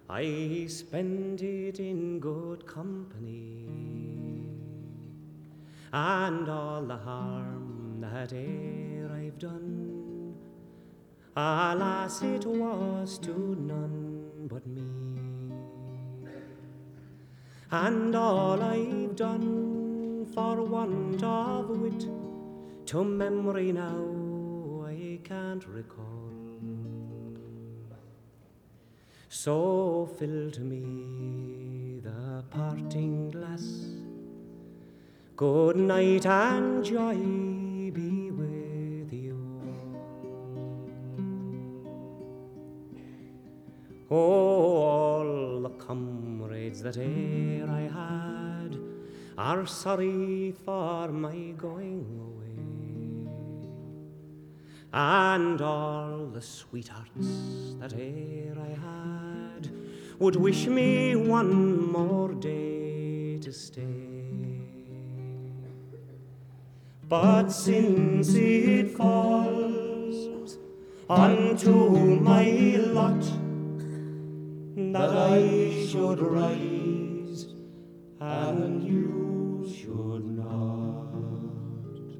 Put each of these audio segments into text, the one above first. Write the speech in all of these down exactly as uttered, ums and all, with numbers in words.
I spent it in good company, and all the harm that e'er I've done, alas, it was to none but me. And all I've done for want of wit, to memory now I can't recall. So fill to me the parting glass. Good night and joy be with you. Oh, all the comrades that e'er I had are sorry for my going away, and all the sweethearts that e'er I had would wish me one more day to stay. But since it falls unto my lot that I should rise and you should not,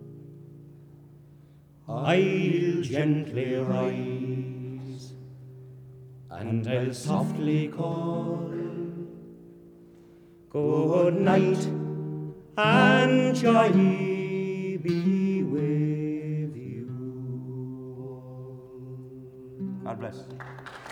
I'll gently rise and I'll softly call, good night and joy be with you. God bless.